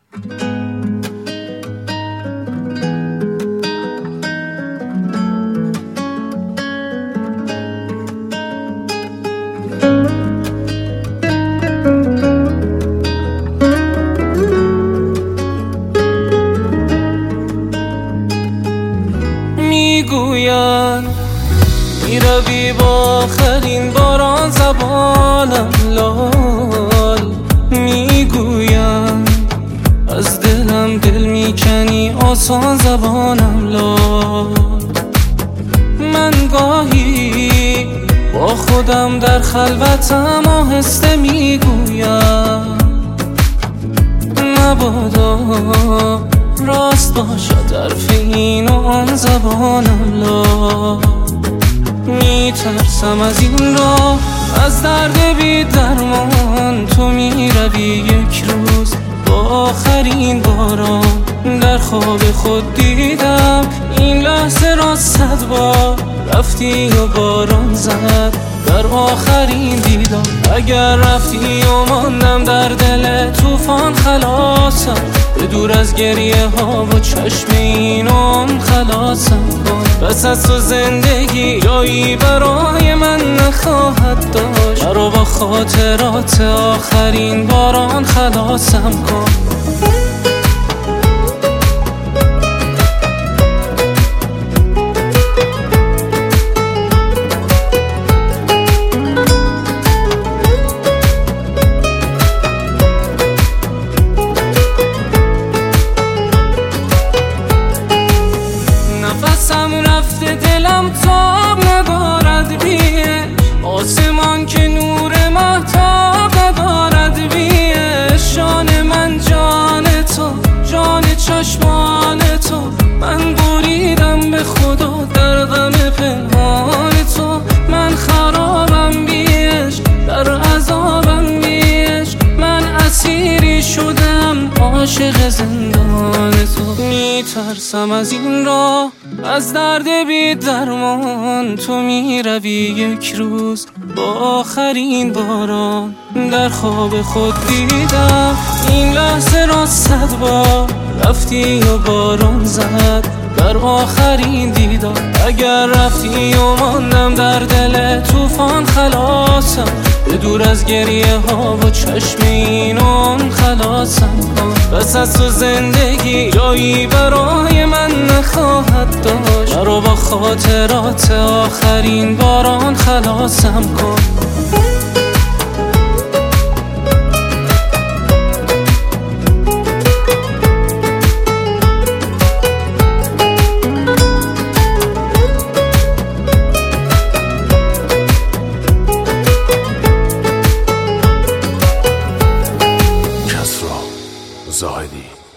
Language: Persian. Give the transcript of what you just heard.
میگوین میروی با آخرین باران زبانم لال، میگوین از دلم دل میکنی آسان زبانم لال. من گاهی با خودم در خلوتم آهسته میگویم مبادا راست باشد حرف این و آن زبانم لا. میترسم از این راه، از درد بی درمان. تو میروی یک روز با آخرین باران. در خواب خود دیدم این لحظه را 100 بار. رفتی و باران زد در آخرین دیدار. اگر رفتی و ماندم در دل طوفان خلاصم. به دور از گریه ها و چشم اینم خلاصم کن. بس از تو زندگی جایی برای من نخواهد داشت. مرا با خاطرات آخرین باران خلاصم کن. نفسم رفته دلم تاب ندارد بیش. آسمان که نور مهتاب ندارد بیش. جان من جان تو، جان چشمان تو. من بریدم به خدا در غم پنهان تو. من خرابم بیش، در عذابم بیش. من اسیری شدم عاشق زندان تو. میترسم از این راه، از درد بی درمان. تو میروی یک روز با آخرین باران. در خواب خود دیدم این لحظه را 100 بار. رفتی و باران زد در آخرین دیدار. اگر رفتی و ماندم در دل طوفان خلاصم. به دور از گریه ها و چشم اینم خلاصم کن. بس از تو زندگی جایی برای من نخواهد داشت. مرا با خاطرات آخرین باران خلاصم کن. زاهدی